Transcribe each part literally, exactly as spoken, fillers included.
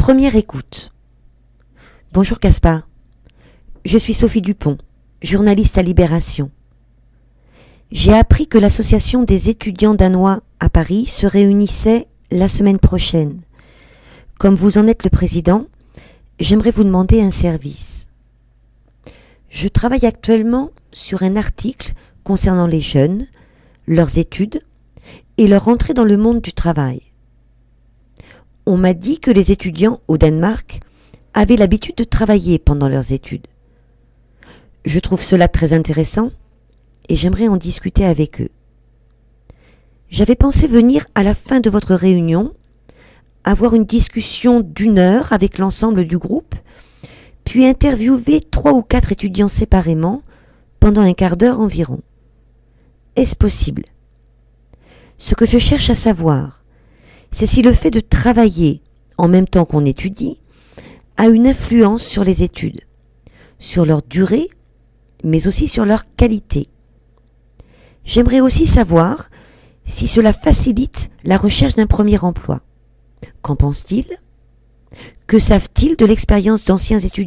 Première écoute. Bonjour Caspar, je suis Sophie Dupont, journaliste à Libération. J'ai appris que l'association des étudiants danois à Paris se réunissait la semaine prochaine. Comme vous en êtes le président, j'aimerais vous demander un service. Je travaille actuellement sur un article concernant les jeunes, leurs études et leur entrée dans le monde du travail. On m'a dit que les étudiants au Danemark avaient l'habitude de travailler pendant leurs études. Je trouve cela très intéressant et j'aimerais en discuter avec eux. J'avais pensé venir à la fin de votre réunion, avoir une discussion d'une heure avec l'ensemble du groupe, puis interviewer trois ou quatre étudiants séparément pendant un quart d'heure environ. Est-ce possible ? Ce que je cherche à savoir, c'est si le fait de travailler en même temps qu'on étudie a une influence sur les études, sur leur durée, mais aussi sur leur qualité. J'aimerais aussi savoir si cela facilite la recherche d'un premier emploi. Qu'en pensent-ils ? Que savent-ils de l'expérience d'anciens étudiants ?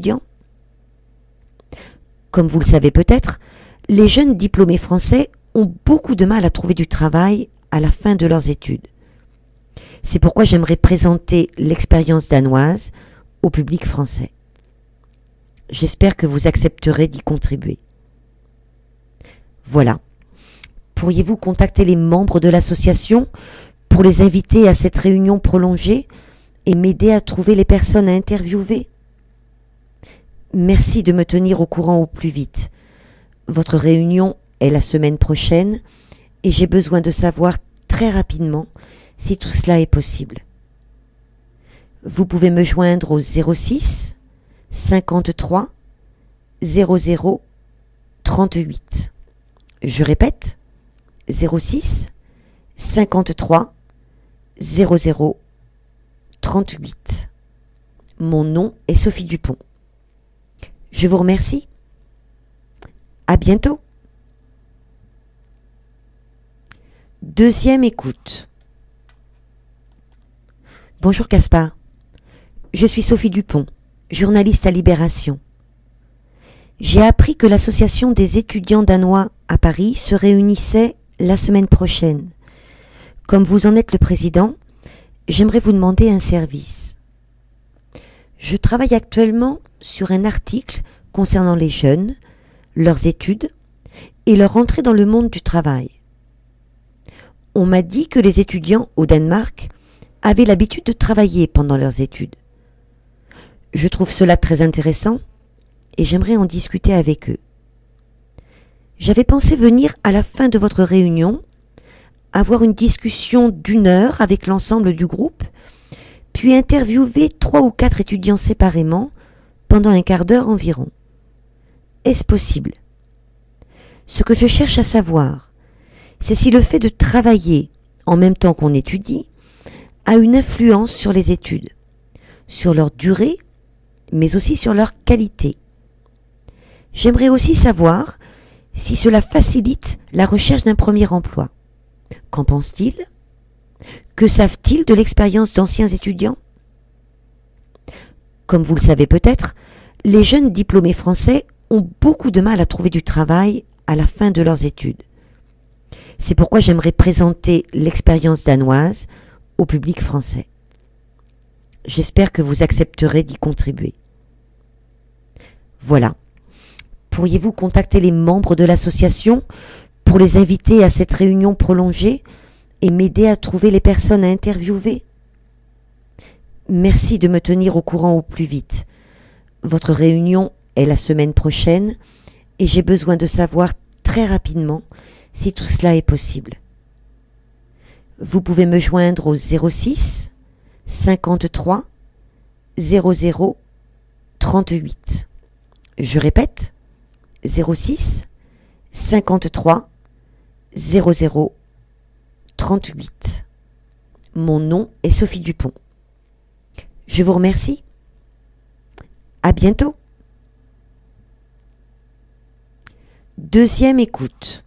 Comme vous le savez peut-être, les jeunes diplômés français ont beaucoup de mal à trouver du travail à la fin de leurs études. C'est pourquoi j'aimerais présenter l'expérience danoise au public français. J'espère que vous accepterez d'y contribuer. Voilà. Pourriez-vous contacter les membres de l'association pour les inviter à cette réunion prolongée et m'aider à trouver les personnes à interviewer ? Merci de me tenir au courant au plus vite. Votre réunion est la semaine prochaine et j'ai besoin de savoir très rapidement si tout cela est possible. Vous pouvez me joindre au zéro six cinquante-trois zéro zéro trente-huit. Je répète, zéro six cinquante-trois zéro zéro trente-huit. Mon nom est Sophie Dupont. Je vous remercie. À bientôt. Deuxième écoute. Bonjour Caspar, je suis Sophie Dupont, journaliste à Libération. J'ai appris que l'association des étudiants danois à Paris se réunissait la semaine prochaine. Comme vous en êtes le président, j'aimerais vous demander un service. Je travaille actuellement sur un article concernant les jeunes, leurs études et leur entrée dans le monde du travail. On m'a dit que les étudiants au Danemark avaient l'habitude de travailler pendant leurs études. Je trouve cela très intéressant et j'aimerais en discuter avec eux. J'avais pensé venir à la fin de votre réunion, avoir une discussion d'une heure avec l'ensemble du groupe, puis interviewer trois ou quatre étudiants séparément pendant un quart d'heure environ. Est-ce possible ? Ce que je cherche à savoir, c'est si le fait de travailler en même temps qu'on étudie a une influence sur les études, sur leur durée, mais aussi sur leur qualité. J'aimerais aussi savoir si cela facilite la recherche d'un premier emploi. Qu'en pensent-ils ? Que savent-ils de l'expérience d'anciens étudiants ? Comme vous le savez peut-être, les jeunes diplômés français ont beaucoup de mal à trouver du travail à la fin de leurs études. C'est pourquoi j'aimerais présenter l'expérience danoise au public français. J'espère que vous accepterez d'y contribuer. Voilà. Pourriez-vous contacter les membres de l'association pour les inviter à cette réunion prolongée et m'aider à trouver les personnes à interviewer ? Merci de me tenir au courant au plus vite. Votre réunion est la semaine prochaine et j'ai besoin de savoir très rapidement si tout cela est possible. Vous pouvez me joindre au zéro six cinquante-trois zéro zéro trente-huit. Je répète, zéro six cinquante-trois zéro zéro trente-huit. Mon nom est Sophie Dupont. Je vous remercie. À bientôt. Deuxième écoute.